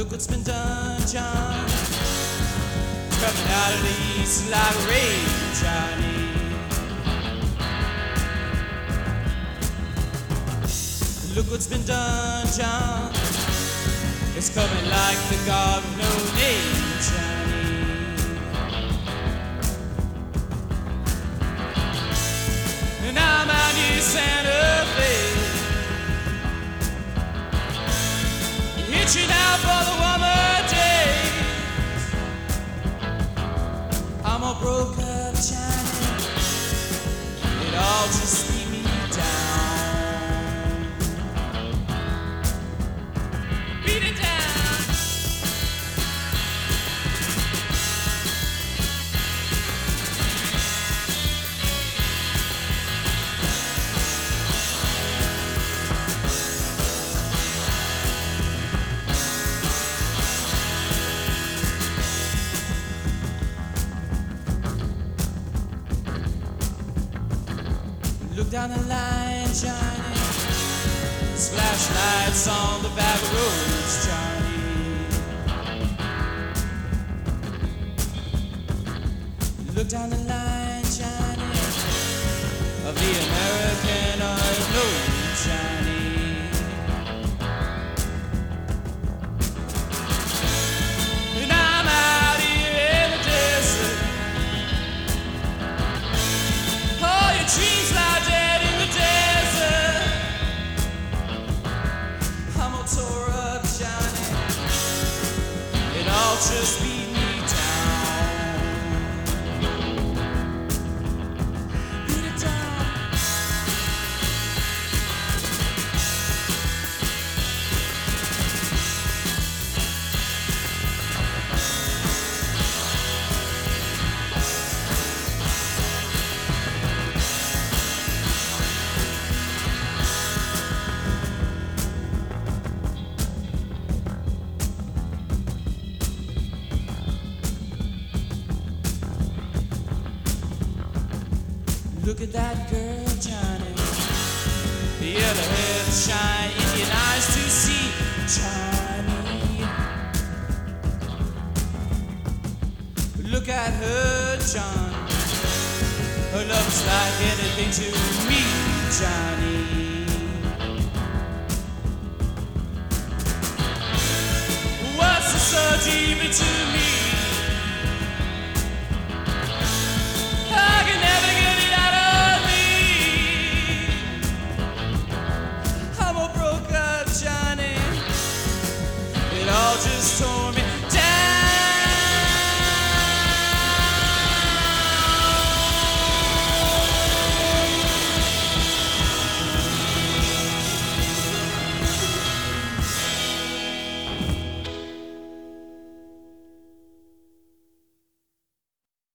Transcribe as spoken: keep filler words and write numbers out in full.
Look what's been done, John. It's coming out of the east like rain, Johnny. Look what's been done, John. It's coming like the God with no name, Johnny. And I'm out near Santa Fe, hitching out for the warmer days. I'm all broke up, Johnny. It all just beat me down. Beat it down. Look down the line, Johnny. There's flashlights on the back roads, Johnny. Look down the line, Johnny, of the American unknown, Johnny. And I'm out here in the desert. All your dreams lie dead in the desert. I'm all tore up, Johnny. It all just beat me down. Beat it down. Look at that girl, Johnny. The other heads shine, Indian eyes to see, Johnny. Look at her, John. Her love's like anything to me, Johnny. What's so deep into me?